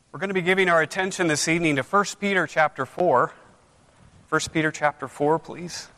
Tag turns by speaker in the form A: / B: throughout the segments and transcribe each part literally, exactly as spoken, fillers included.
A: We're going to be giving our attention this evening to First Peter chapter four. First Peter chapter four, please.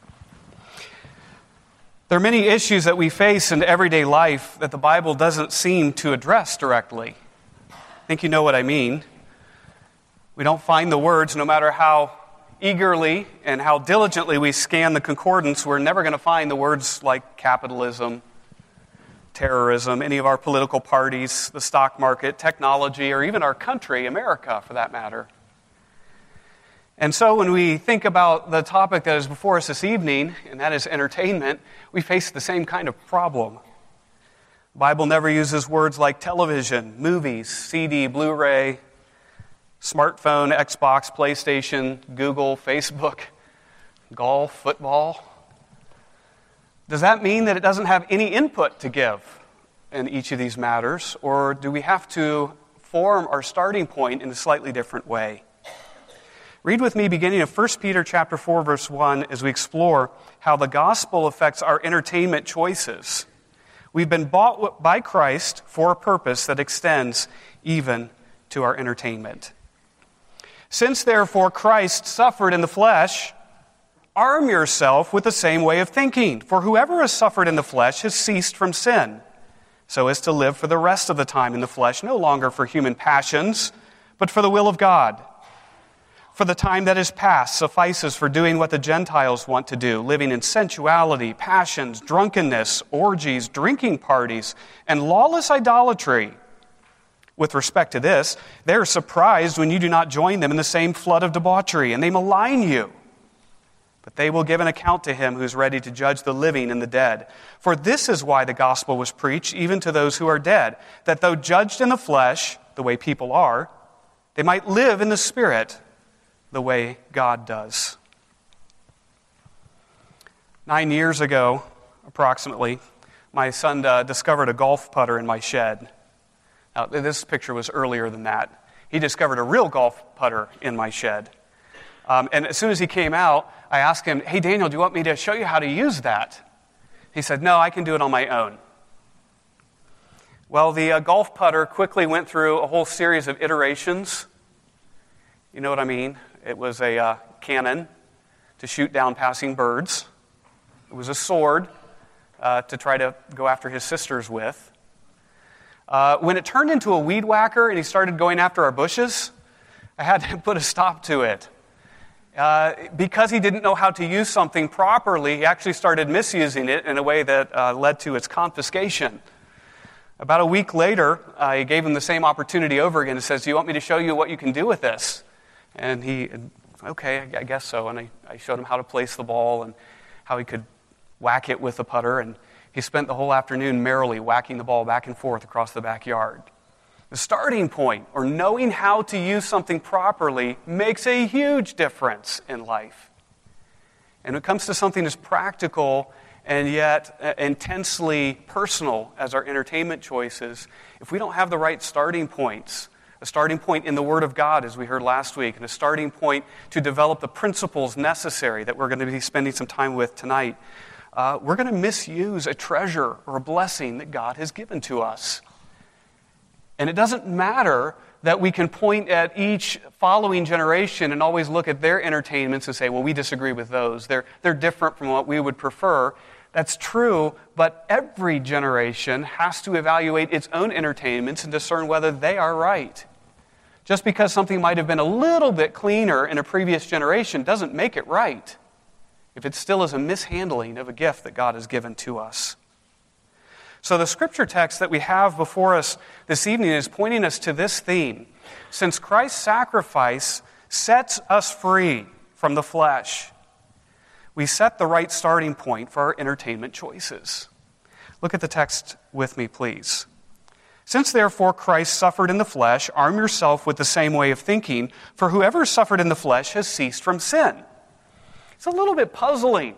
A: There are many issues that we face in everyday life that the Bible doesn't seem to address directly. I think you know what I mean. We don't find the words, no matter how eagerly and how diligently we scan the concordance, we're never going to find the words like capitalism, terrorism, any of our political parties, the stock market, technology, or even our country, America, for that matter. And so when we think about the topic that is before us this evening, and that is entertainment, we face the same kind of problem. The Bible never uses words like television, movies, C D, Blu-ray, smartphone, Xbox, PlayStation, Google, Facebook, golf, football. Does that mean that it doesn't have any input to give in each of these matters, or do we have to form our starting point in a slightly different way? Read with me beginning of First Peter chapter four, verse one, as we explore how the gospel affects our entertainment choices. We've been bought by Christ for a purpose that extends even to our entertainment. Since therefore Christ suffered in the flesh, arm yourself with the same way of thinking. For whoever has suffered in the flesh has ceased from sin, so as to live for the rest of the time in the flesh, no longer for human passions, but for the will of God. For the time that is past suffices for doing what the Gentiles want to do, living in sensuality, passions, drunkenness, orgies, drinking parties, and lawless idolatry. With respect to this, they are surprised when you do not join them in the same flood of debauchery, and they malign you. But they will give an account to him who is ready to judge the living and the dead. For this is why the gospel was preached even to those who are dead, that though judged in the flesh, the way people are, they might live in the spirit, the way God does. Nine years ago, approximately, my son uh, discovered a golf putter in my shed. Now, this picture was earlier than that. He discovered a real golf putter in my shed. Um, and as soon as he came out, I asked him, "Hey, Daniel, do you want me to show you how to use that?" He said, "No, I can do it on my own." Well, the uh, golf putter quickly went through a whole series of iterations. You know what I mean? It was a uh, cannon to shoot down passing birds. It was a sword uh, to try to go after his sisters with. Uh, when it turned into a weed whacker and he started going after our bushes, I had to put a stop to it. Uh, because he didn't know how to use something properly, he actually started misusing it in a way that uh, led to its confiscation. About a week later, I gave him the same opportunity over again and says, "Do you want me to show you what you can do with this?" And he, okay, I guess so. And I, I showed him how to place the ball and how he could whack it with the putter. And he spent the whole afternoon merrily whacking the ball back and forth across the backyard. The starting point, or knowing how to use something properly, makes a huge difference in life. And when it comes to something as practical and yet intensely personal as our entertainment choices, if we don't have the right starting points, a starting point in the Word of God, as we heard last week, and a starting point to develop the principles necessary that we're going to be spending some time with tonight, uh, we're going to misuse a treasure or a blessing that God has given to us. And it doesn't matter that we can point at each following generation and always look at their entertainments and say, well, we disagree with those. They're, they're different from what we would prefer. That's true, but every generation has to evaluate its own entertainments and discern whether they are right. Just because something might have been a little bit cleaner in a previous generation doesn't make it right, if it still is a mishandling of a gift that God has given to us. So the scripture text that we have before us this evening is pointing us to this theme. Since Christ's sacrifice sets us free from the flesh, we set the right starting point for our entertainment choices. Look at the text with me, please. Since therefore Christ suffered in the flesh, arm yourself with the same way of thinking, for whoever suffered in the flesh has ceased from sin. It's a little bit puzzling.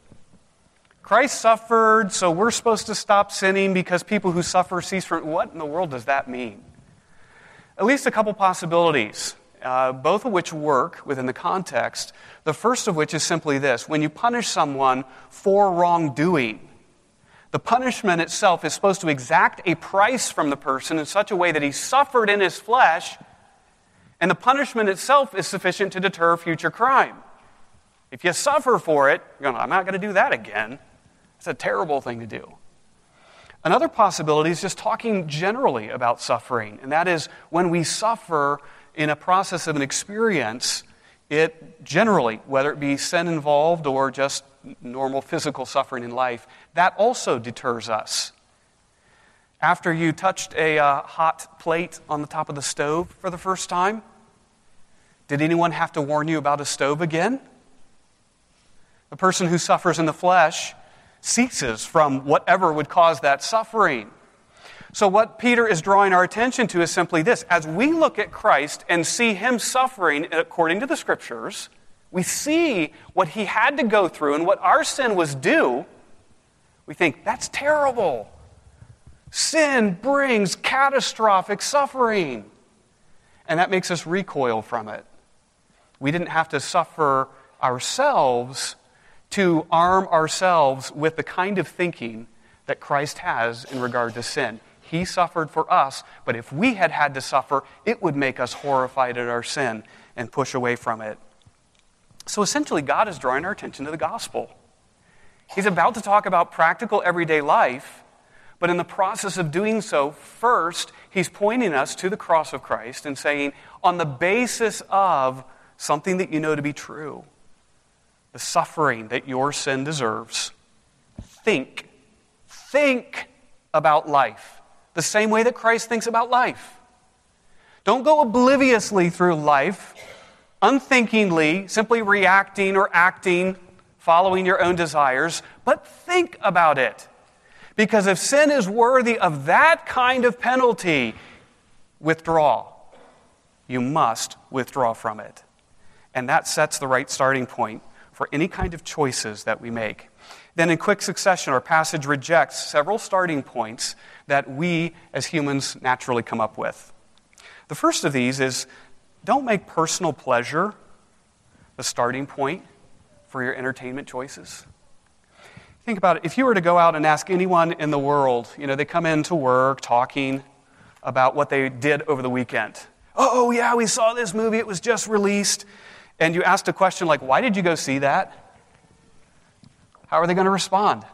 A: Christ suffered, so we're supposed to stop sinning because people who suffer cease from... What in the world does that mean? At least a couple possibilities, uh, both of which work within the context. The first of which is simply this. When you punish someone for wrongdoing, the punishment itself is supposed to exact a price from the person in such a way that he suffered in his flesh And the punishment itself is sufficient to deter future crime. If you suffer for it, you're going, I'm not going to do that again. It's a terrible thing to do. Another possibility is just talking generally about suffering, and that is when we suffer in a process of an experience, it generally, whether it be sin involved or just normal physical suffering in life, that also deters us. After you touched a uh, hot plate on the top of the stove for the first time, did anyone have to warn you about a stove again? The person who suffers in the flesh ceases from whatever would cause that suffering. So what Peter is drawing our attention to is simply this. As we look at Christ and see him suffering according to the Scriptures, we see what he had to go through and what our sin was due, we think, that's terrible. Sin brings catastrophic suffering. And that makes us recoil from it. We didn't have to suffer ourselves to arm ourselves with the kind of thinking that Christ has in regard to sin. He suffered for us, but if we had had to suffer, it would make us horrified at our sin and push away from it. So essentially, God is drawing our attention to the gospel. He's about to talk about practical everyday life, but in the process of doing so, first, he's pointing us to the cross of Christ and saying, on the basis of something that you know to be true, the suffering that your sin deserves, think, think about life the same way that Christ thinks about life. Don't go obliviously through life, unthinkingly, simply reacting or acting, following your own desires, but think about it. Because if sin is worthy of that kind of penalty, withdraw. You must withdraw from it. And that sets the right starting point for any kind of choices that we make. Then in quick succession, our passage rejects several starting points that we as humans naturally come up with. The first of these is, don't make personal pleasure the starting point for your entertainment choices. Think about it. If you were to go out and ask anyone in the world, you know, they come into work talking about what they did over the weekend. Oh, yeah, we saw this movie. It was just released. And you asked a question like, why did you go see that? How are they going to respond?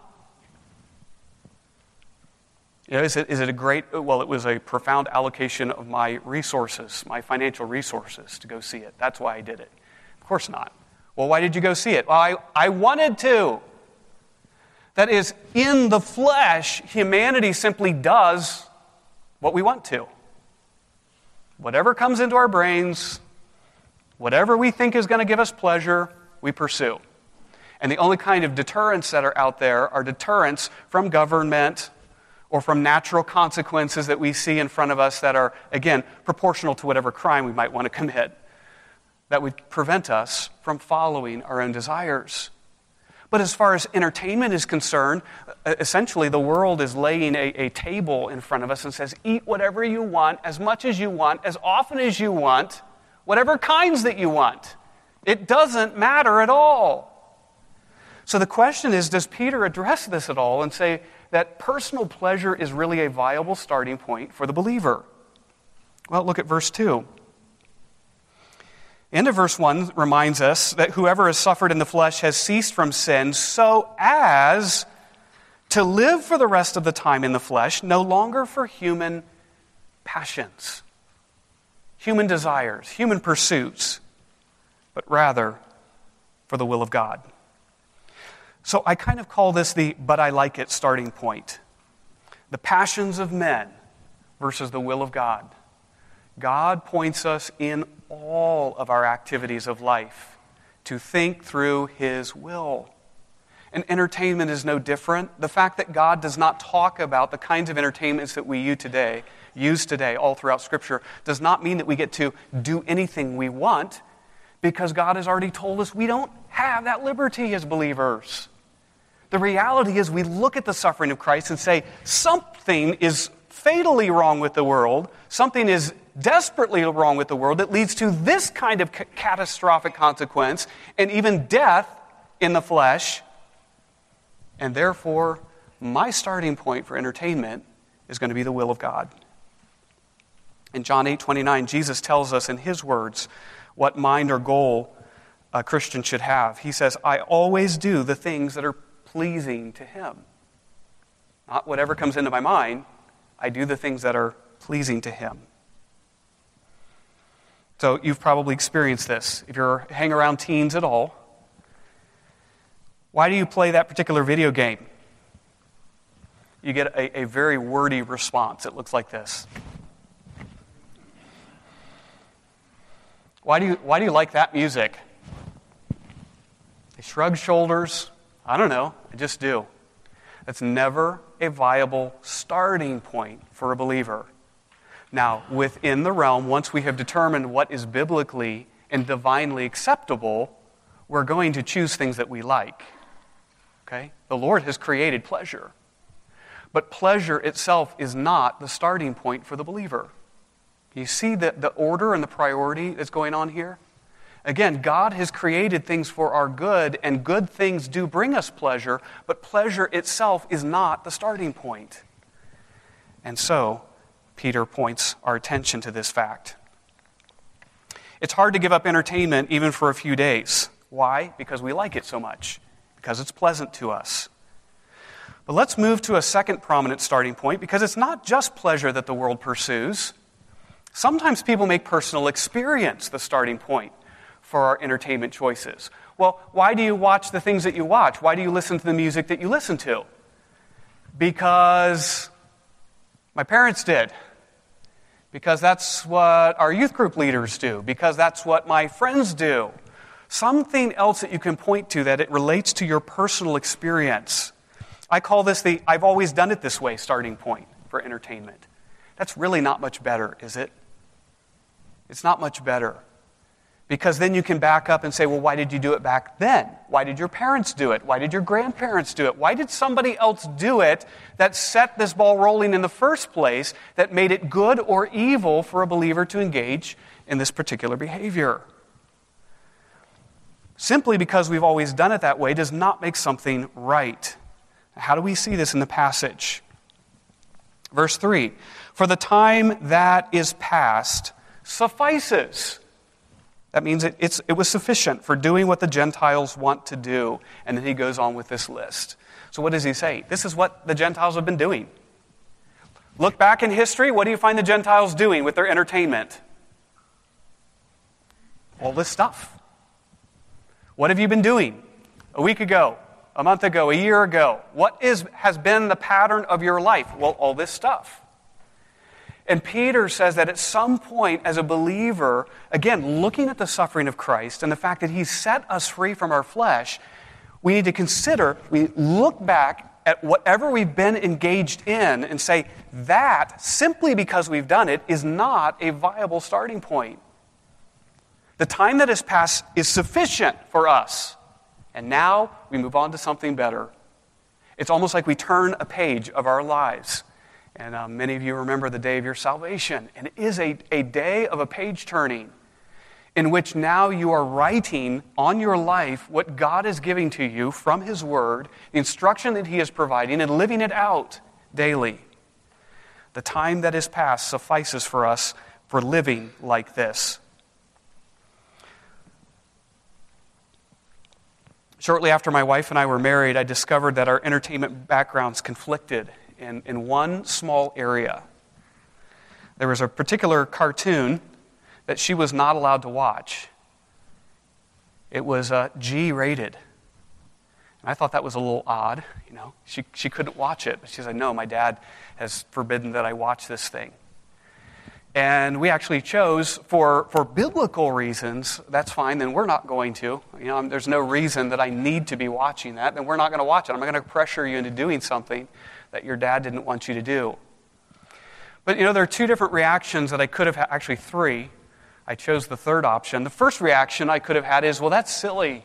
A: You know, is it, is it a great, well, it was a profound allocation of my resources, my financial resources to go see it. That's why I did it. Of course not. Well, why did you go see it? Well, I, I wanted to. That is, in the flesh, humanity simply does what we want to. Whatever comes into our brains, whatever we think is going to give us pleasure, we pursue. And the only kind of deterrents that are out there are deterrents from government or from natural consequences that we see in front of us that are, again, proportional to whatever crime we might want to commit, that would prevent us from following our own desires. But as far as entertainment is concerned, essentially the world is laying a, a table in front of us and says, eat whatever you want, as much as you want, as often as you want, whatever kinds that you want. It doesn't matter at all. So the question is, does Peter address this at all and say that personal pleasure is really a viable starting point for the believer? Well, look at verse two. End of verse one reminds us that whoever has suffered in the flesh has ceased from sin so as to live for the rest of the time in the flesh, no longer for human passions, human desires, human pursuits, but rather for the will of God. So I kind of call this the but I like it starting point. The passions of men versus the will of God. God points us in all of our activities of life to think through His will. And entertainment is no different. The fact that God does not talk about the kinds of entertainments that we use today, use today all throughout Scripture, does not mean that we get to do anything we want, because God has already told us we don't have that liberty as believers. The reality is we look at the suffering of Christ and say, something is fatally wrong with the world, something is desperately wrong with the world that leads to this kind of ca- catastrophic consequence and even death in the flesh. And therefore, my starting point for entertainment is going to be the will of God. In John eight twenty-nine, Jesus tells us in his words what mind or goal a Christian should have. He says, I always do the things that are pleasing to him. Not whatever comes into my mind. I do the things that are pleasing to him. So you've probably experienced this. If you're hang around teens at all, why do you play that particular video game? You get a, a very wordy response. It looks like this. Why do you, why do you like that music? They shrug shoulders. I don't know. I just do. That's never a viable starting point for a believer. Now, within the realm, once we have determined what is biblically and divinely acceptable, we're going to choose things that we like. Okay? The Lord has created pleasure. But pleasure itself is not the starting point for the believer. You see the, the order and the priority that's going on here? Again, God has created things for our good, and good things do bring us pleasure, but pleasure itself is not the starting point. And so, Peter points our attention to this fact. It's hard to give up entertainment even for a few days. Why? Because we like it so much. Because it's pleasant to us. But let's move to a second prominent starting point, because it's not just pleasure that the world pursues. Sometimes people make personal experience the starting point for our entertainment choices. Well, why do you watch the things that you watch? Why do you listen to the music that you listen to? Because my parents did. Because that's what our youth group leaders do. Because that's what my friends do. Something else that you can point to that it relates to your personal experience. I call this the I've always done it this way starting point for entertainment. That's really not much better, is it? It's not much better. Because then you can back up and say, well, why did you do it back then? Why did your parents do it? Why did your grandparents do it? Why did somebody else do it that set this ball rolling in the first place, that made it good or evil for a believer to engage in this particular behavior? Simply because we've always done it that way does not make something right. How do we see this in the passage? Verse three, for the time that is past suffices. That means it, it's, it was sufficient for doing what the Gentiles want to do. And then he goes on with this list. So what does he say? This is what the Gentiles have been doing. Look back in history, what do you find the Gentiles doing with their entertainment? All this stuff. What have you been doing? A week ago, a month ago, a year ago. What is has been the pattern of your life? Well, all this stuff. And Peter says that at some point as a believer, again, looking at the suffering of Christ and the fact that he's set us free from our flesh, we need to consider, we look back at whatever we've been engaged in and say, that, simply because we've done it, is not a viable starting point. The time that has passed is sufficient for us. And now we move on to something better. It's almost like we turn a page of our lives. And uh, many of you remember the day of your salvation. And it is a, a day of a page turning in which now you are writing on your life what God is giving to you from His Word, the instruction that He is providing, and living it out daily. The time that is past suffices for us for living like this. Shortly after my wife and I were married, I discovered that our entertainment backgrounds conflicted in, in one small area. There was a particular cartoon that she was not allowed to watch. It was uh, G-rated. And I thought that was a little odd. You know, she she couldn't watch it, but she said, "No, my dad has forbidden that I watch this thing." And we actually chose, for, for biblical reasons, that's fine, then we're not going to. You know, there's no reason that I need to be watching that, then we're not going to watch it. I'm not going to pressure you into doing something that your dad didn't want you to do. But, you know, there are two different reactions that I could have had, actually three. I chose the third option. The first reaction I could have had is, well, that's silly.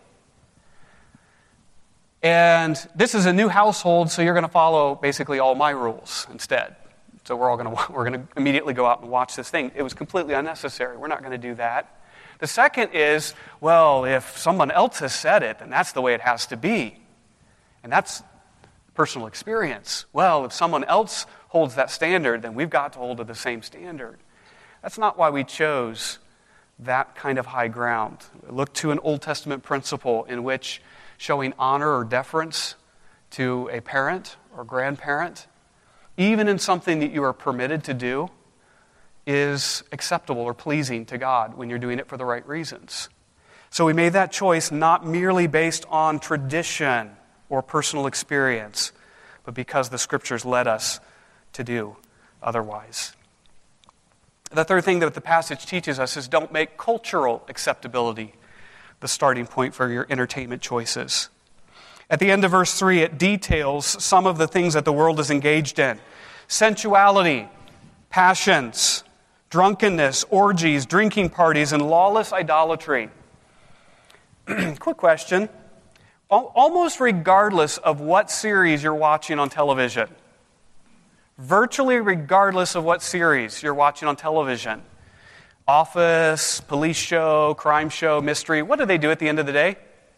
A: And this is a new household, so you're going to follow basically all my rules instead. So we're all going to we're going to immediately go out and watch this thing. It was completely unnecessary. We're not going to do that. The second is, well, if someone else has said it, then that's the way it has to be. And that's personal experience. Well, if someone else holds that standard, then we've got to hold to the same standard. That's not why we chose that kind of high ground. Look to an Old Testament principle in which showing honor or deference to a parent or grandparent, even in something that you are permitted to do, is acceptable or pleasing to God when you're doing it for the right reasons. So we made that choice not merely based on tradition or personal experience, but because the Scriptures led us to do otherwise. The third thing that the passage teaches us is don't make cultural acceptability the starting point for your entertainment choices. At the end of verse three, it details some of the things that the world is engaged in. Sensuality, passions, drunkenness, orgies, drinking parties, and lawless idolatry. Quick question. Almost regardless of what series you're watching on television, virtually regardless of what series you're watching on television, Office, police show, crime show, mystery, what do they do at the end of the day?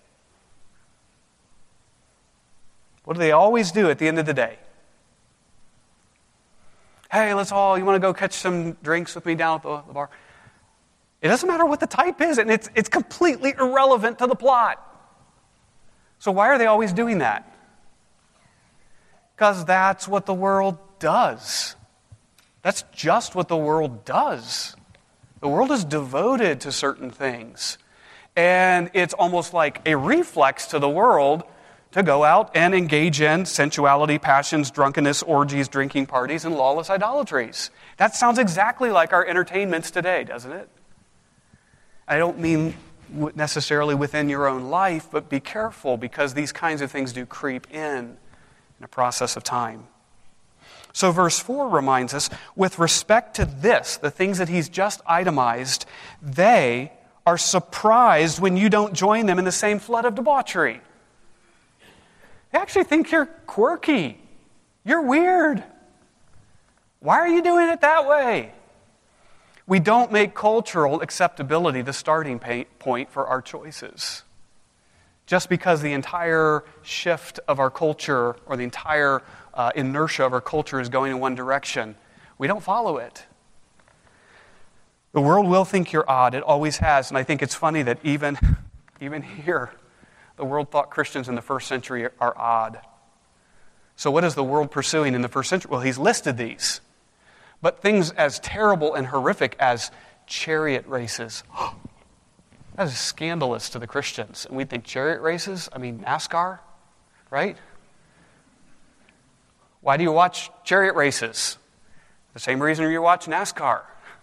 A: What do they always do at the end of the day? Hey, let's all, you want to go catch some drinks with me down at the, the bar? It doesn't matter what the type is, and it's, it's completely irrelevant to the plot. So why are they always doing that? Because that's what the world does. That's just what the world does. The world is devoted to certain things. And it's almost like a reflex to the world to go out and engage in sensuality, passions, drunkenness, orgies, drinking parties, and lawless idolatries. That sounds exactly like our entertainments today, doesn't it? I don't mean necessarily within your own life, but be careful because these kinds of things do creep in in a process of time. So verse four reminds us, with respect to this, the things that he's just itemized, they are surprised when you don't join them in the same flood of debauchery. They actually think you're quirky. You're weird. Why are you doing it that way? We don't make cultural acceptability the starting point for our choices. Just because the entire shift of our culture or the entire uh, inertia of our culture is going in one direction, we don't follow it. The world will think you're odd. It always has. And I think it's funny that even, even here, the world thought Christians in the first century are odd. So what is the world pursuing in the first century? Well, he's listed these. But things as terrible and horrific as chariot races. That is scandalous to the Christians. And we think chariot races? I mean, NASCAR, right? Why do you watch chariot races? The same reason you watch NASCAR.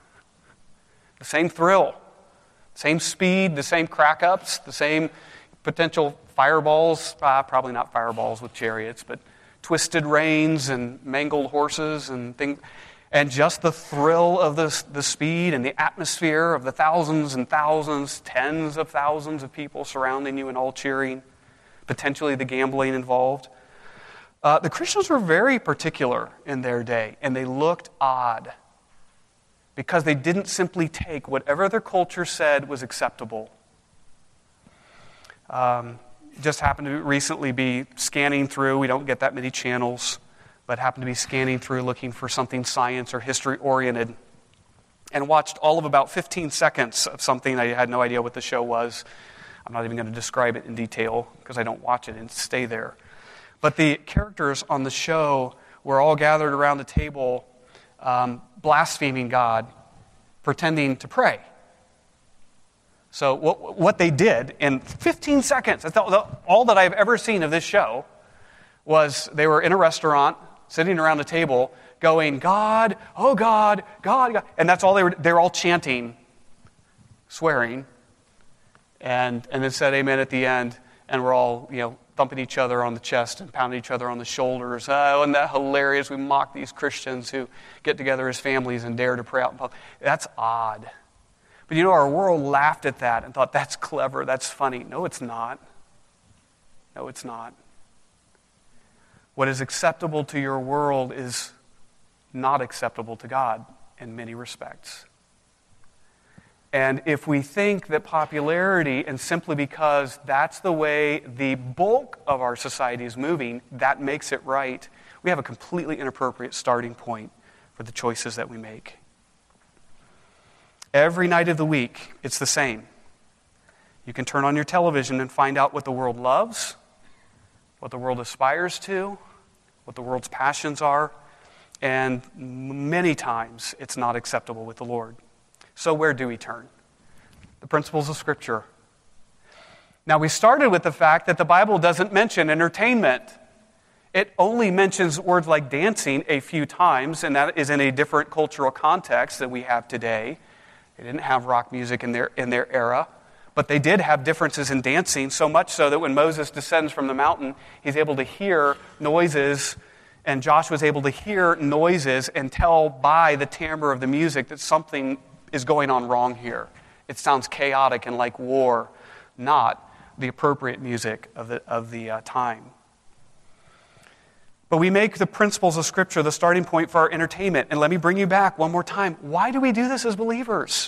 A: The same thrill, same speed, the same crack-ups, the same potential fireballs. Uh, probably not fireballs with chariots, but twisted reins and mangled horses and things. And just the thrill of the, the speed and the atmosphere of the thousands and thousands, tens of thousands of people surrounding you and all cheering, potentially the gambling involved. Uh, the Christians were very particular in their day, and they looked odd because they didn't simply take whatever their culture said was acceptable. Um, just happened to recently be scanning through, we don't get that many channels, but happened to be scanning through looking for something science or history-oriented, and watched all of about fifteen seconds of something. I had no idea what the show was. I'm not even going to describe it in detail because I don't watch it and stay there. But the characters on the show were all gathered around the table, um, blaspheming God, pretending to pray. So what, what they did in fifteen seconds, that's all that I've ever seen of this show, was they were in a restaurant, sitting around a table, going, God, oh God, God, God. And that's all they were, they were all chanting, swearing, and, and then said amen at the end, and we're all, you know, thumping each other on the chest and pounding each other on the shoulders. Oh, isn't that hilarious? We mock these Christians who get together as families and dare to pray out in public. That's odd. But you know, our world laughed at that and thought, that's clever, that's funny. No, it's not. No, it's not. What is acceptable to your world is not acceptable to God in many respects. And if we think that popularity, and simply because that's the way the bulk of our society is moving, that makes it right, we have a completely inappropriate starting point for the choices that we make. Every night of the week, it's the same. You can turn on your television and find out what the world loves, what the world aspires to, what the world's passions are, and many times it's not acceptable with the Lord. So where do we turn? The principles of Scripture. Now, we started with the fact that the Bible doesn't mention entertainment. It only mentions words like dancing a few times, and that is in a different cultural context than we have today. They didn't have rock music in their, in their era, but they did have differences in dancing, so much so that when Moses descends from the mountain, he's able to hear noises, and Joshua was able to hear noises and tell by the timbre of the music that something is going on wrong here. It sounds chaotic and like war, not the appropriate music of the, of the uh, time. But we make the principles of Scripture the starting point for our entertainment. And let me bring you back one more time. Why do we do this as believers?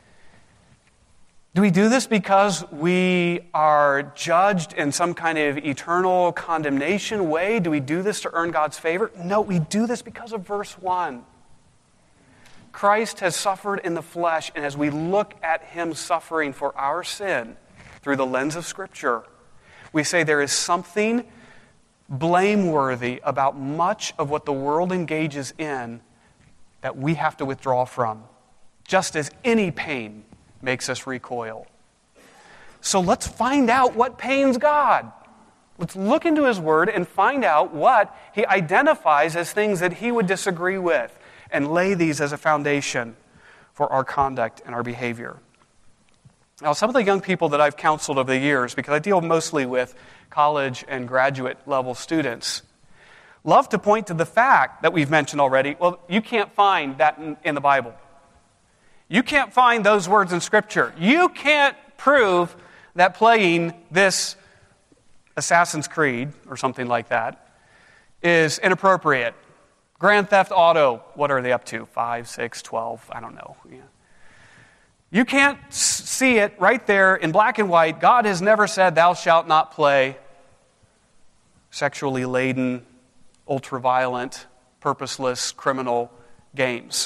A: Do we do this because we are judged in some kind of eternal condemnation way? Do we do this to earn God's favor? No, we do this because of verse one. Christ has suffered in the flesh, and as we look at Him suffering for our sin through the lens of Scripture, we say there is something blameworthy about much of what the world engages in that we have to withdraw from, just as any pain makes us recoil. So let's find out what pains God. Let's look into His Word and find out what He identifies as things that He would disagree with and lay these as a foundation for our conduct and our behavior. Now, some of the young people that I've counseled over the years, because I deal mostly with college and graduate level students, love to point to the fact that we've mentioned already, well, you can't find that in, in the Bible. You can't find those words in Scripture. You can't prove that playing this Assassin's Creed or something like that is inappropriate. Grand Theft Auto, what are they up to? Five, six, twelve, I don't know. Yeah. You can't see it right there in black and white. God has never said, thou shalt not play sexually laden, ultra-violent, purposeless, criminal games.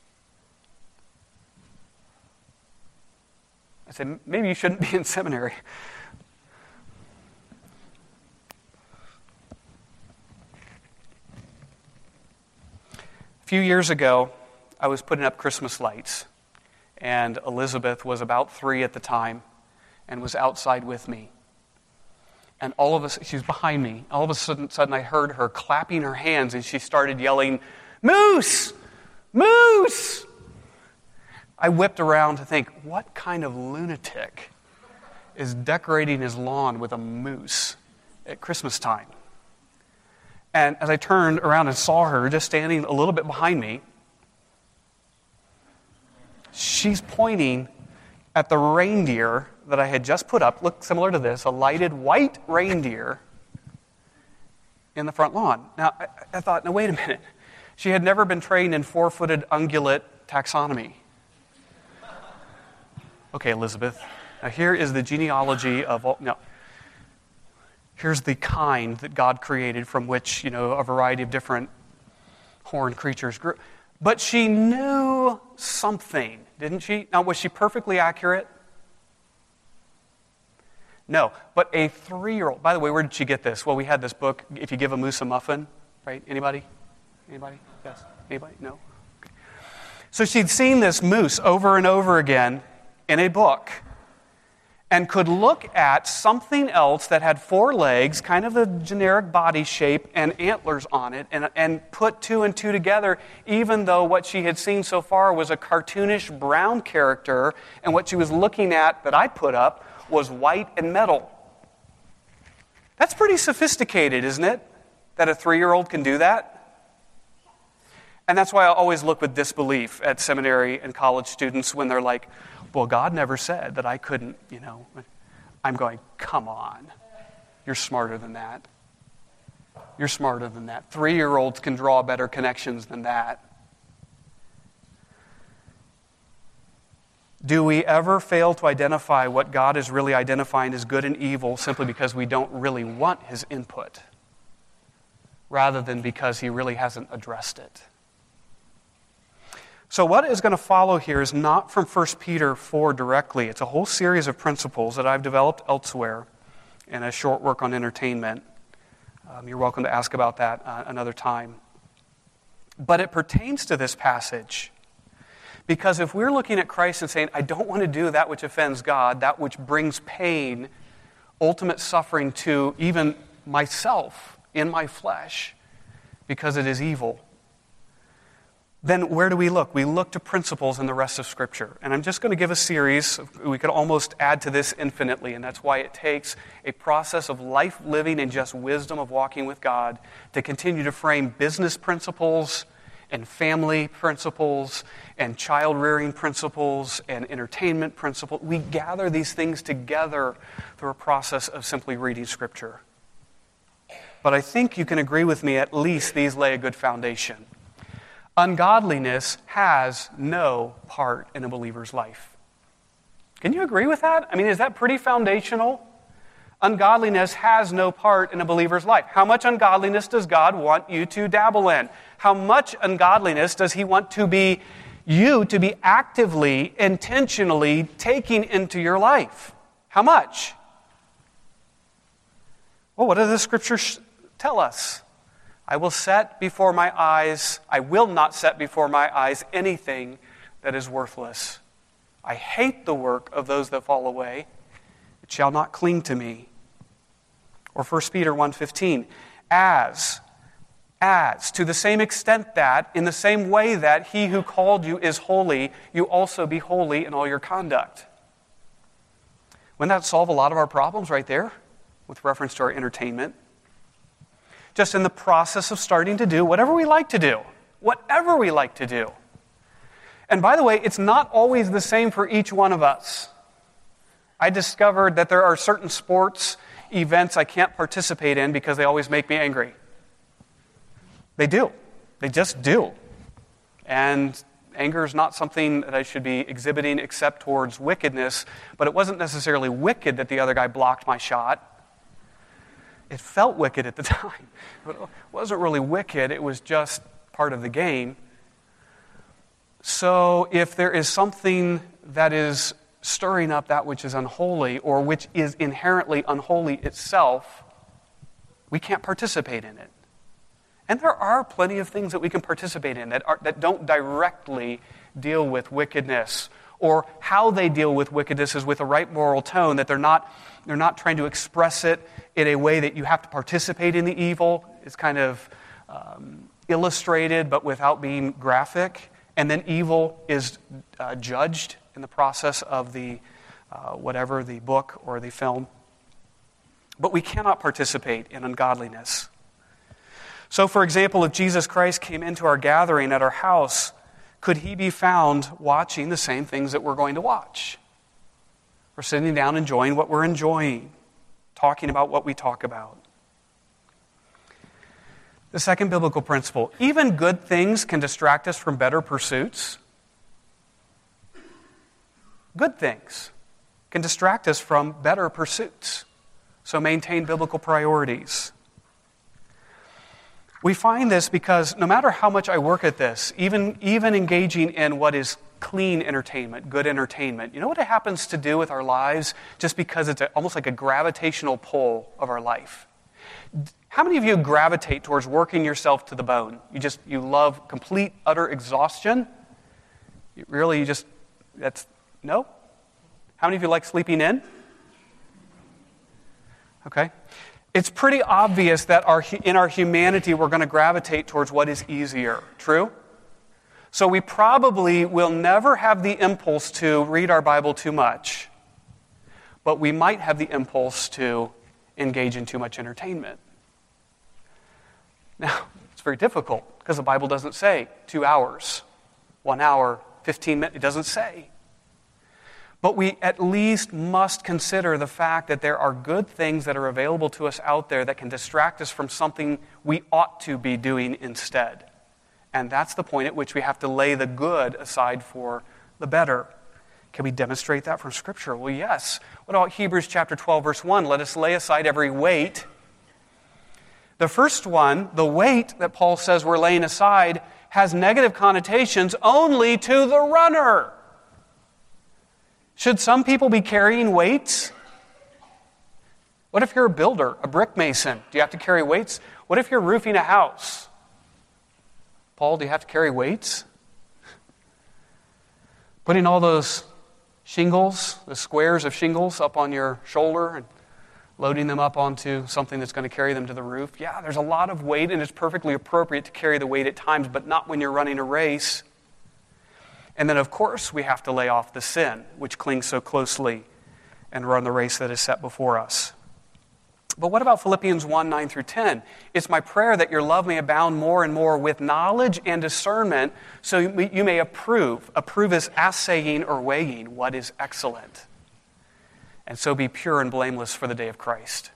A: I said, maybe you shouldn't be in seminary. A few years ago, I was putting up Christmas lights, and Elizabeth was about three at the time and was outside with me. And all of us, she was behind me. All of a sudden, sudden I heard her clapping her hands, and she started yelling, "Moose! Moose!" I whipped around to think, what kind of lunatic is decorating his lawn with a moose at Christmas time? And as I turned around and saw her just standing a little bit behind me, she's pointing at the reindeer that I had just put up, looked similar to this, a lighted white reindeer in the front lawn. Now, I, I thought, now wait a minute. She had never been trained in four-footed ungulate taxonomy. Okay, Elizabeth, now here is the genealogy of all... No. Here's the kind that God created from which, you know, a variety of different horned creatures grew. But she knew something, didn't she? Now, was she perfectly accurate? No, but a three-year-old... By the way, where did she get this? Well, we had this book, If You Give a Moose a Muffin, right? Anybody? Anybody? Yes? Anybody? No? Okay. So she'd seen this moose over and over again in a book, and could look at something else that had four legs, kind of a generic body shape, and antlers on it, and, and put two and two together, even though what she had seen so far was a cartoonish brown character, and what she was looking at that I put up was white and metal. That's pretty sophisticated, isn't it? That a three-year-old can do that? And that's why I always look with disbelief at seminary and college students when they're like, well, God never said that I couldn't, you know. I'm going, come on. You're smarter than that. You're smarter than that. Three-year-olds can draw better connections than that. Do we ever fail to identify what God is really identifying as good and evil simply because we don't really want His input, rather than because He really hasn't addressed it? So what is going to follow here is not from First Peter four directly. It's a whole series of principles that I've developed elsewhere in a short work on entertainment. Um, you're welcome to ask about that uh, another time. But it pertains to this passage. Because if we're looking at Christ and saying, I don't want to do that which offends God, that which brings pain, ultimate suffering to even myself in my flesh, because it is evil, then where do we look? We look to principles in the rest of Scripture. And I'm just going to give a series. We could almost add to this infinitely, and that's why it takes a process of life living and just wisdom of walking with God to continue to frame business principles and family principles and child-rearing principles and entertainment principles. We gather these things together through a process of simply reading Scripture. But I think you can agree with me, at least these lay a good foundation. Ungodliness has no part in a believer's life. Can you agree with that? I mean, is that pretty foundational? Ungodliness has no part in a believer's life. How much ungodliness does God want you to dabble in? How much ungodliness does He want to be you to be actively, intentionally taking into your life? How much? Well, what do the Scriptures tell us? I will set before my eyes, I will not set before my eyes anything that is worthless. I hate the work of those that fall away. It shall not cling to me. Or First Peter one fifteen, as, as, to the same extent that, in the same way that he who called you is holy, you also be holy in all your conduct. Wouldn't that solve a lot of our problems right there with reference to our entertainment? Just in the process of starting to do whatever we like to do. Whatever we like to do. And by the way, it's not always the same for each one of us. I discovered that there are certain sports events I can't participate in because they always make me angry. They do. They just do. And anger is not something that I should be exhibiting except towards wickedness, but it wasn't necessarily wicked that the other guy blocked my shot. It felt wicked at the time. But it wasn't really wicked. It was just part of the game. So if there is something that is stirring up that which is unholy or which is inherently unholy itself, we can't participate in it. And there are plenty of things that we can participate in that are, that don't directly deal with wickedness, or how they deal with wickedness is with a right moral tone, that they're not they're not trying to express it in a way that you have to participate in the evil. It's kind of um, illustrated, but without being graphic. And then evil is uh, judged in the process of the uh, whatever, the book or the film. But we cannot participate in ungodliness. So, for example, if Jesus Christ came into our gathering at our house, could He be found watching the same things that we're going to watch? We're sitting down enjoying what we're enjoying, talking about what we talk about. The second biblical principle, even good things can distract us from better pursuits. Good things can distract us from better pursuits. So maintain biblical priorities. We find this because no matter how much I work at this, even, even engaging in what is clean entertainment, good entertainment, you know what it happens to do with our lives just because it's a, almost like a gravitational pull of our life? How many of you gravitate towards working yourself to the bone? You just, you love complete, utter exhaustion? You really, you just, that's, no? How many of you like sleeping in? Okay. It's pretty obvious that our, in our humanity we're going to gravitate towards what is easier. True? So we probably will never have the impulse to read our Bible too much, but we might have the impulse to engage in too much entertainment. Now, it's very difficult because the Bible doesn't say two hours, one hour, fifteen minutes. It doesn't say. But we at least must consider the fact that there are good things that are available to us out there that can distract us from something we ought to be doing instead. And that's the point at which we have to lay the good aside for the better. Can we demonstrate that from Scripture? Well, yes. What about Hebrews chapter twelve, verse one? Let us lay aside every weight. The first one, the weight that Paul says we're laying aside, has negative connotations only to the runner. Should some people be carrying weights? What if you're a builder, a brick mason? Do you have to carry weights? What if you're roofing a house? Paul, do you have to carry weights? Putting all those shingles, the squares of shingles up on your shoulder and loading them up onto something that's going to carry them to the roof. Yeah, there's a lot of weight, and it's perfectly appropriate to carry the weight at times, but not when you're running a race. And then, of course, we have to lay off the sin, which clings so closely, and run the race that is set before us. But what about Philippians one, nine through ten? It's my prayer that your love may abound more and more with knowledge and discernment, so you may approve. Approve is assaying or weighing what is excellent. And so be pure and blameless for the day of Christ.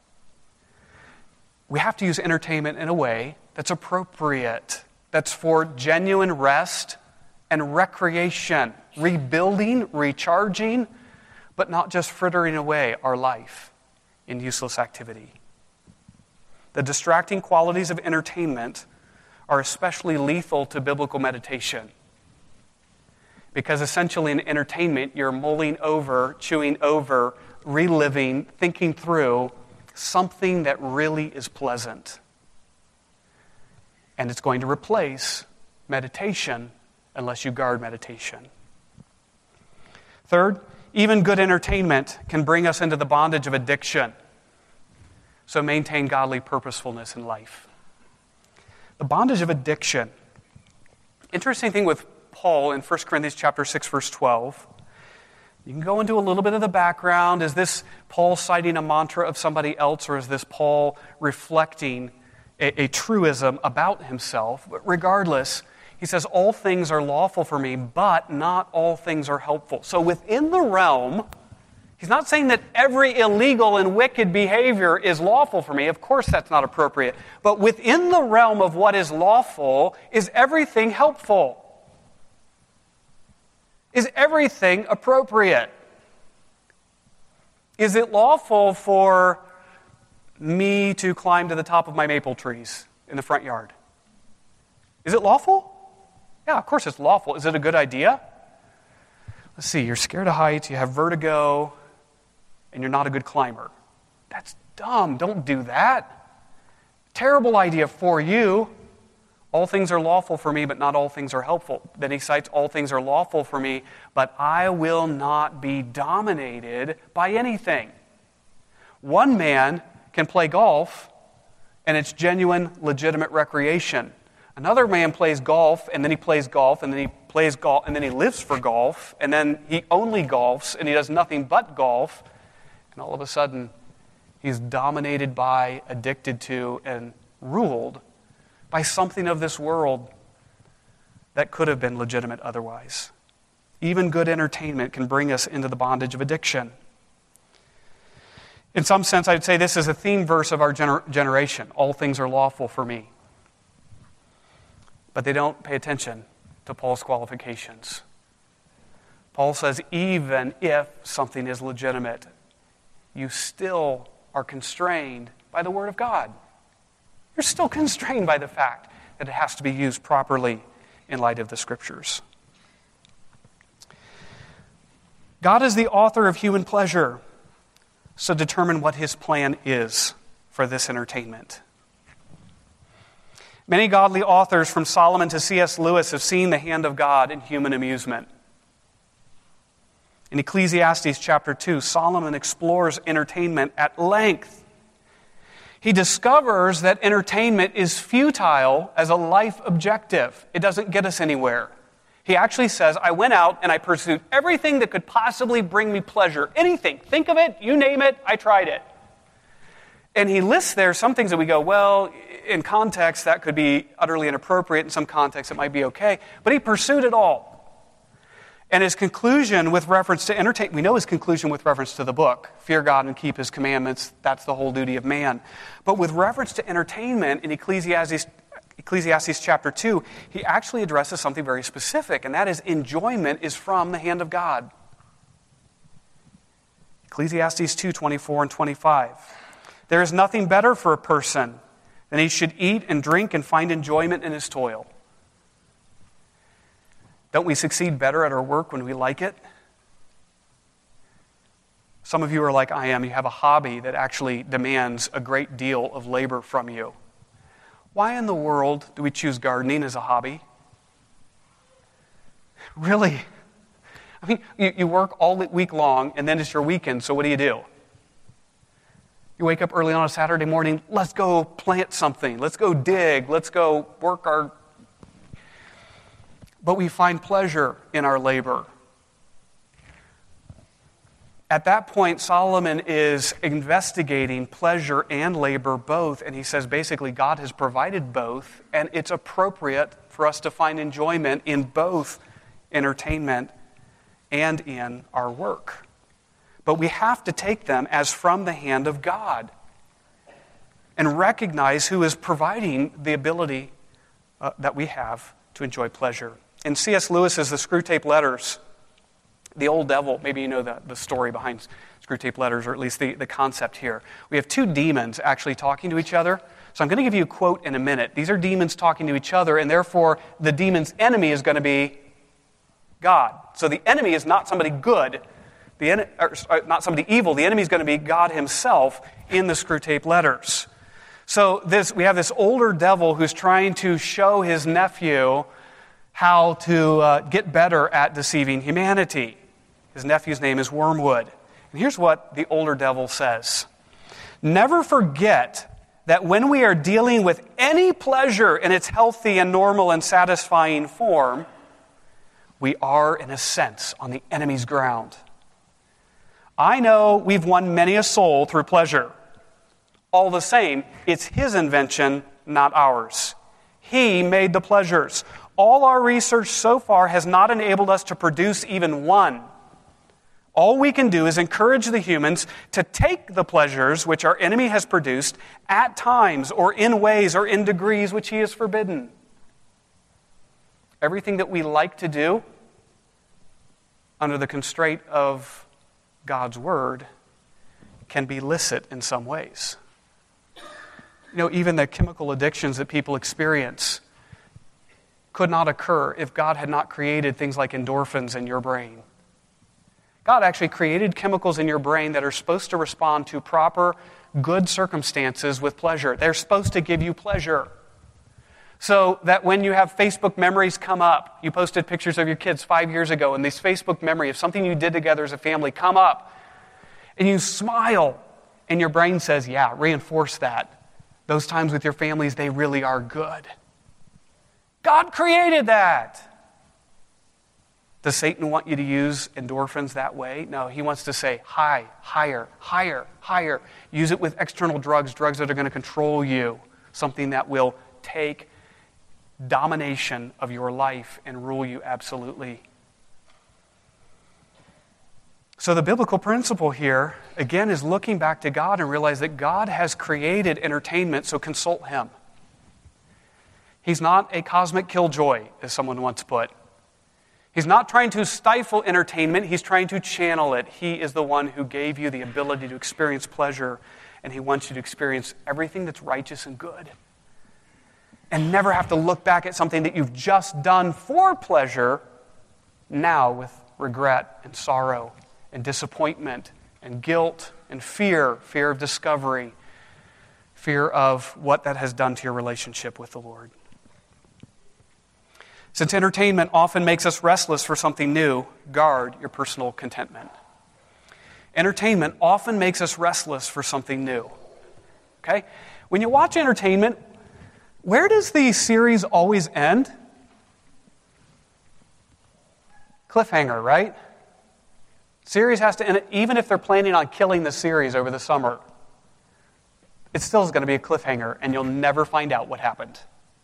A: We have to use entertainment in a way that's appropriate, that's for genuine rest and recreation, rebuilding, recharging, but not just frittering away our life in useless activity. The distracting qualities of entertainment are especially lethal to biblical meditation. Because essentially in entertainment, you're mulling over, chewing over, reliving, thinking through something that really is pleasant. And it's going to replace meditation unless you guard meditation. Third, even good entertainment can bring us into the bondage of addiction. So maintain godly purposefulness in life. The bondage of addiction. Interesting thing with Paul in First Corinthians chapter six, verse twelve. You can go into a little bit of the background. Is this Paul citing a mantra of somebody else, or is this Paul reflecting a, a truism about himself? But regardless, he says, all things are lawful for me, but not all things are helpful. So within the realm, he's not saying that every illegal and wicked behavior is lawful for me. Of course that's not appropriate. But within the realm of what is lawful, is everything helpful? Is everything appropriate? Is it lawful for me to climb to the top of my maple trees in the front yard? Is it lawful? Yeah, of course it's lawful. Is it a good idea? Let's see, you're scared of heights, you have vertigo, and you're not a good climber. That's dumb. Don't do that. Terrible idea for you. All things are lawful for me, but not all things are helpful. Then he cites, all things are lawful for me, but I will not be dominated by anything. One man can play golf, and it's genuine, legitimate recreation. Another man plays golf, and then he plays golf, and then he plays golf, and then he lives for golf, and then he only golfs, and he does nothing but golf, and all of a sudden, he's dominated by, addicted to, and ruled by something of this world that could have been legitimate otherwise. Even good entertainment can bring us into the bondage of addiction. In some sense, I would say this is a theme verse of our gener- generation. All things are lawful for me. But they don't pay attention to Paul's qualifications. Paul says, even if something is legitimate, you still are constrained by the Word of God. You're still constrained by the fact that it has to be used properly in light of the Scriptures. God is the author of human pleasure, so determine what His plan is for this entertainment. Many godly authors, from Solomon to C S Lewis, have seen the hand of God in human amusement. In Ecclesiastes chapter two, Solomon explores entertainment at length. He discovers that entertainment is futile as a life objective. It doesn't get us anywhere. He actually says, I went out and I pursued everything that could possibly bring me pleasure. Anything. Think of it, you name it, I tried it. And he lists there some things that we go, well, in context, that could be utterly inappropriate. In some contexts, it might be okay. But he pursued it all. And his conclusion with reference to entertainment, we know his conclusion with reference to the book, fear God and keep His commandments, that's the whole duty of man. But with reference to entertainment in Ecclesiastes, Ecclesiastes chapter two, he actually addresses something very specific, and that is enjoyment is from the hand of God. Ecclesiastes two, twenty-four and twenty-five. There is nothing better for a person than he should eat and drink and find enjoyment in his toil. Don't we succeed better at our work when we like it? Some of you are like I am. You have a hobby that actually demands a great deal of labor from you. Why in the world do we choose gardening as a hobby? Really? I mean, you, you work all week long, and then it's your weekend, so what do you do? You wake up early on a Saturday morning, let's go plant something, let's go dig, let's go work our... But we find pleasure in our labor. At that point, Solomon is investigating pleasure and labor both, and he says basically God has provided both, and it's appropriate for us to find enjoyment in both entertainment and in our work. But we have to take them as from the hand of God and recognize who is providing the ability uh, that we have to enjoy pleasure. In C S Lewis's The Screwtape Letters, the old devil, maybe you know the, the story behind Screwtape Letters, or at least the, the concept here. We have two demons actually talking to each other. So I'm going to give you a quote in a minute. These are demons talking to each other, and therefore the demon's enemy is going to be God. So the enemy is not somebody good, the en- or, or not somebody evil. The enemy is going to be God himself in the Screwtape Letters. So this we have this older devil who's trying to show his nephew how to uh, get better at deceiving humanity. His nephew's name is Wormwood. And here's what the older devil says. Never forget that when we are dealing with any pleasure in its healthy and normal and satisfying form, we are, in a sense, on the enemy's ground. I know we've won many a soul through pleasure. All the same, it's his invention, not ours. He made the pleasures. All our research so far has not enabled us to produce even one. All we can do is encourage the humans to take the pleasures which our enemy has produced at times or in ways or in degrees which he has forbidden. Everything that we like to do under the constraint of God's word can be licit in some ways. You know, even the chemical addictions that people experience could not occur if God had not created things like endorphins in your brain. God actually created chemicals in your brain that are supposed to respond to proper, good circumstances with pleasure. They're supposed to give you pleasure. So that when you have Facebook memories come up, you posted pictures of your kids five years ago, and this Facebook memory of something you did together as a family come up, and you smile, and your brain says, yeah, reinforce that. Those times with your families, they really are good. God created that. Does Satan want you to use endorphins that way? No, he wants to say, high, higher, higher, higher. Use it with external drugs, drugs that are going to control you, something that will take domination of your life and rule you absolutely. So the biblical principle here, again, is looking back to God and realize that God has created entertainment, so consult him. He's not a cosmic killjoy, as someone once put. He's not trying to stifle entertainment, he's trying to channel it. He is the one who gave you the ability to experience pleasure, and he wants you to experience everything that's righteous and good. And never have to look back at something that you've just done for pleasure now with regret and sorrow and disappointment and guilt and fear, fear of discovery, fear of what that has done to your relationship with the Lord. Since entertainment often makes us restless for something new, guard your personal contentment. Entertainment often makes us restless for something new. Okay? When you watch entertainment, where does the series always end? Cliffhanger, right? Series has to end, even if they're planning on killing the series over the summer, it still is going to be a cliffhanger, and you'll never find out what happened.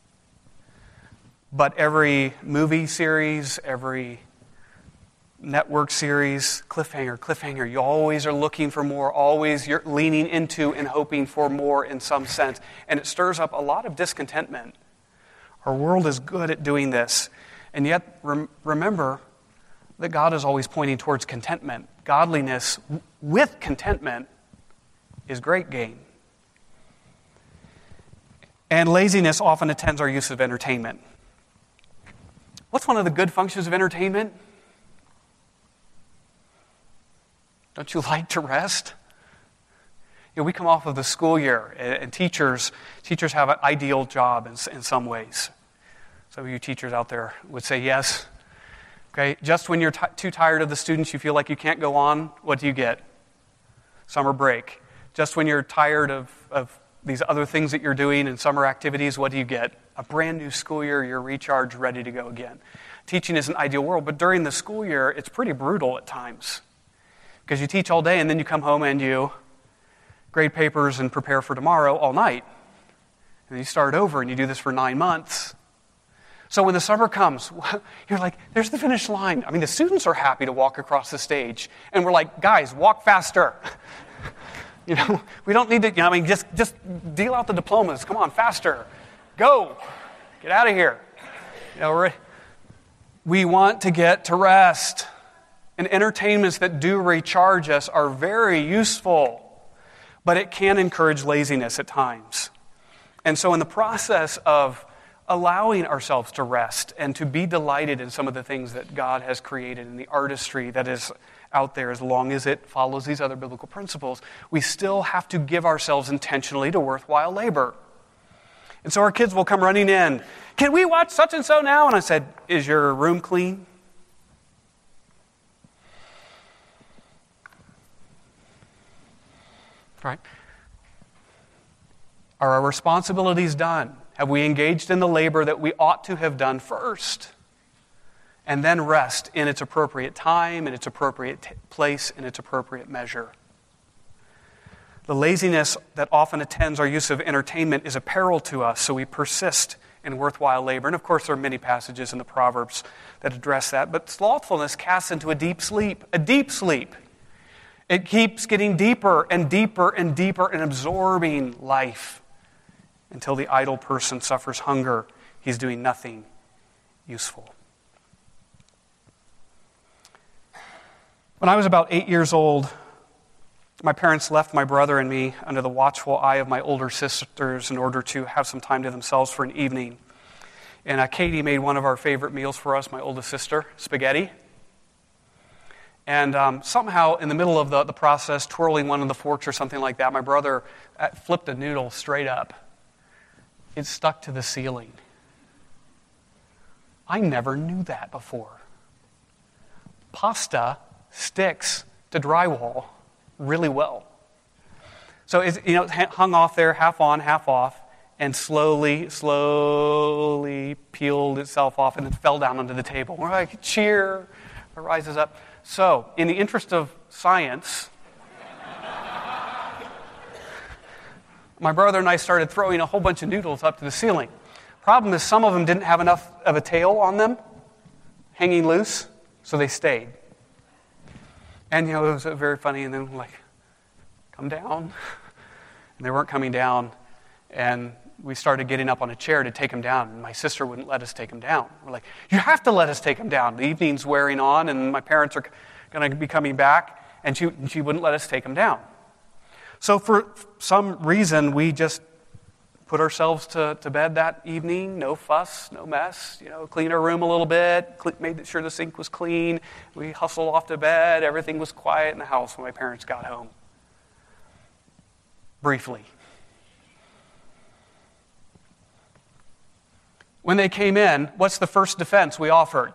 A: But every movie series, every network series, cliffhanger, cliffhanger, you always are looking for more, always you're leaning into and hoping for more in some sense. And it stirs up a lot of discontentment. Our world is good at doing this. And yet, rem- remember that God is always pointing towards contentment. Godliness with contentment is great gain. And laziness often attends our use of entertainment. What's one of the good functions of entertainment? Don't you like to rest? You know, we come off of the school year, and, and teachers teachers have an ideal job in, in some ways. Some of you teachers out there would say yes. Okay, just when you're t- too tired of the students, you feel like you can't go on, what do you get? Summer break. Just when you're tired of, of these other things that you're doing in summer activities, what do you get? A brand new school year, you're recharged, ready to go again. Teaching is an ideal world, but during the school year, it's pretty brutal at times. Because you teach all day, and then you come home and you grade papers and prepare for tomorrow all night. And then you start over, and you do this for nine months. So when the summer comes, you're like, there's the finish line. I mean, the students are happy to walk across the stage. And we're like, guys, walk faster. You know, we don't need to, you know, I mean, just, just deal out the diplomas. Come on, faster. Go. Get out of here. You know, we're, we want to get to rest. And entertainments that do recharge us are very useful, but it can encourage laziness at times. And so in the process of allowing ourselves to rest and to be delighted in some of the things that God has created and the artistry that is out there, as long as it follows these other biblical principles, we still have to give ourselves intentionally to worthwhile labor. And so our kids will come running in, can we watch such and so now? And I said, is your room clean? Right? Are our responsibilities done? Have we engaged in the labor that we ought to have done first? And then rest in its appropriate time, in its appropriate t- place, in its appropriate measure. The laziness that often attends our use of entertainment is a peril to us, so we persist in worthwhile labor. And of course, there are many passages in the Proverbs that address that. But slothfulness casts into a deep sleep, a deep sleep. It keeps getting deeper and deeper and deeper and absorbing life until the idle person suffers hunger. He's doing nothing useful. When I was about eight years old, my parents left my brother and me under the watchful eye of my older sisters in order to have some time to themselves for an evening. And uh, Katie made one of our favorite meals for us, my oldest sister, spaghetti. And um, somehow, in the middle of the, the process, twirling one of the forks or something like that, my brother uh, flipped a noodle straight up. It stuck to the ceiling. I never knew that before. Pasta sticks to drywall really well. So it's, you know, it hung off there, half on, half off, and slowly, slowly peeled itself off and then fell down onto the table. We're like, cheer, it rises up. So, in the interest of science, my brother and I started throwing a whole bunch of noodles up to the ceiling. Problem is, some of them didn't have enough of a tail on them, hanging loose, so they stayed. And, you know, it was very funny, and then, like, come down. And they weren't coming down, and we started getting up on a chair to take them down, and my sister wouldn't let us take them down. We're like, you have to let us take them down. The evening's wearing on, and my parents are going to be coming back, and she, and she wouldn't let us take them down. So for some reason, we just put ourselves to, to bed that evening, no fuss, no mess, you know, clean our room a little bit, cl- made sure the sink was clean. We hustled off to bed. Everything was quiet in the house when my parents got home. Briefly. When they came in, what's the first defense we offered?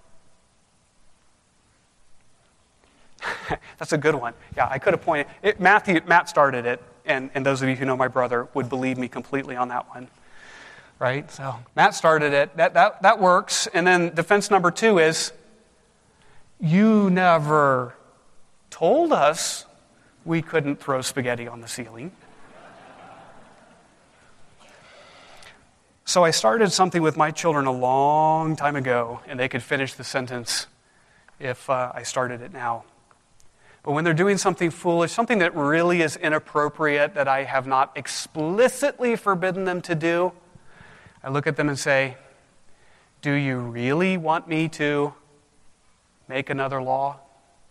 A: That's a good one. Yeah, I could have pointed. It, Matthew, Matt started it, and, and those of you who know my brother would believe me completely on that one. Right? So Matt started it. That, that, that works. And then defense number two is, you never told us we couldn't throw spaghetti on the ceiling. So I started something with my children a long time ago, and they could finish the sentence if uh, I started it now. But when they're doing something foolish, something that really is inappropriate, that I have not explicitly forbidden them to do, I look at them and say, do you really want me to make another law?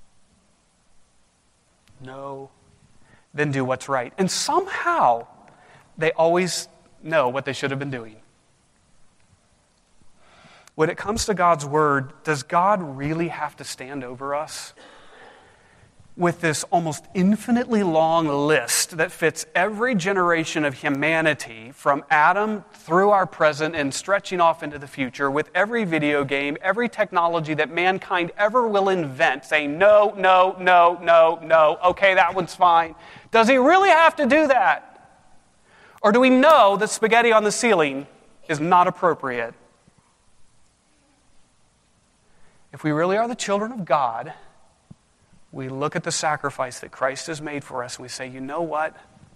A: No. Then do what's right. And somehow, they always know what they should have been doing. when it comes to God's word, does God really have to stand over us with this almost infinitely long list that fits every generation of humanity from Adam through our present and stretching off into the future, with every video game, every technology that mankind ever will invent, saying, no, no, no, no, no, okay, that one's fine. Does he really have to do that? Or do we know that spaghetti on the ceiling is not appropriate? If we really are the children of God, we look at the sacrifice that Christ has made for us and we say, you know what?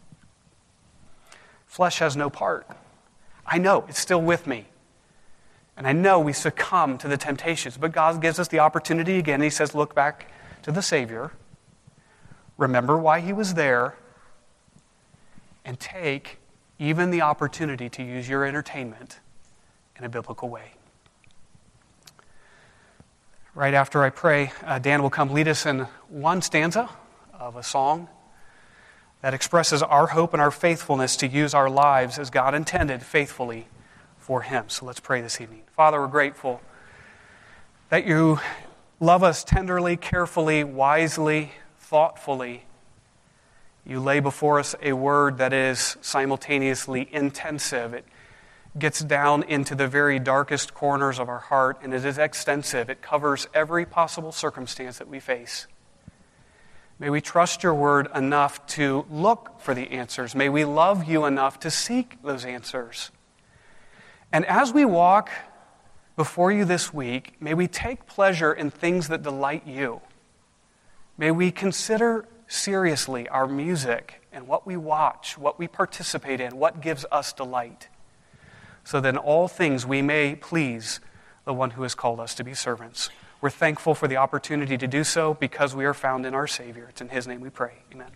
A: Flesh has no part. I know, it's still with me. And I know we succumb to the temptations, but God gives us the opportunity again. He says, look back to the Savior. Remember why he was there. And take even the opportunity to use your entertainment in a biblical way. Right after I pray, uh, Dan will come lead us in one stanza of a song that expresses our hope and our faithfulness to use our lives as God intended faithfully for him. So let's pray this evening. Father, we're grateful that you love us tenderly, carefully, wisely, thoughtfully. You lay before us a word that is simultaneously intensive. It gets down into the very darkest corners of our heart, and it is extensive. It covers every possible circumstance that we face. May we trust your word enough to look for the answers. May we love you enough to seek those answers. And as we walk before you this week, may we take pleasure in things that delight you. May we consider seriously our music and what we watch, what we participate in, what gives us delight. So that in all things we may please the one who has called us to be servants. We're thankful for the opportunity to do so because we are found in our Savior. It's in his name we pray. Amen.